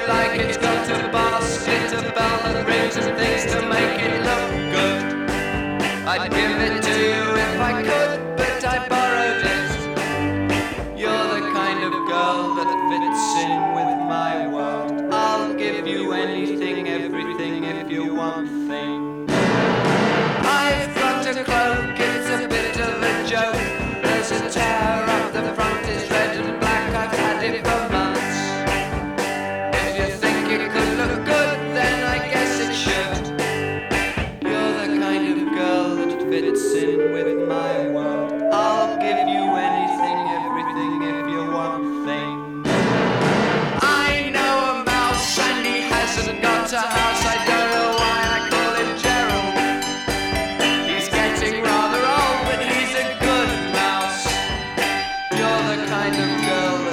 it like it's got a basket, a bell that rings and things to make it look good. I'd give it to you if I could, but I borrowed it. You're the kind of girl that fits in with my world. I'll give you anything, everything, if you want things. I've got a cloak, it's a bit of a joke. There's a tear up the front, it's red and black, I've had it for months. If you think it could look good, then I guess it should. You're the kind of girl that fits in with my world. I'll give you anything, everything, if you want things. I know a mouse and he hasn't got a house. I don't know why I call him Gerald. He's getting rather old, but he's a good mouse. You're the kind of girl